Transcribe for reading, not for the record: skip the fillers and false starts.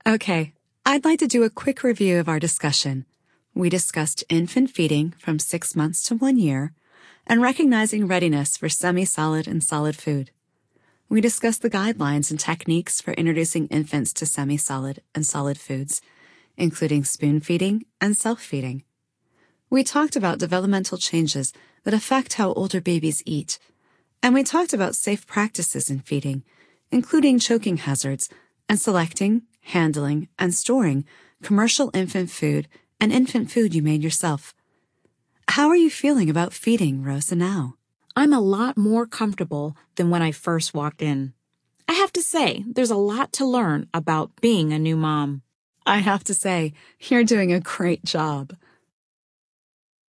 Okay, I'd like to do a quick review of our discussion. We discussed infant feeding from 6 months to 1 year and recognizing readiness for semi-solid and solid food. We discussed the guidelines and techniques for introducing infants to semi-solid and solid foods, including spoon feeding and self-feeding. We talked about developmental changes that affect how older babies eat, and we talked about safe practices in feeding, including choking hazards and selecting, handling, and storing commercial infant food and infant food you made yourself. How are you feeling about feeding, Rosa, now? I'm a lot more comfortable than when I first walked in. I have to say, there's a lot to learn about being a new mom. I have to say, you're doing a great job.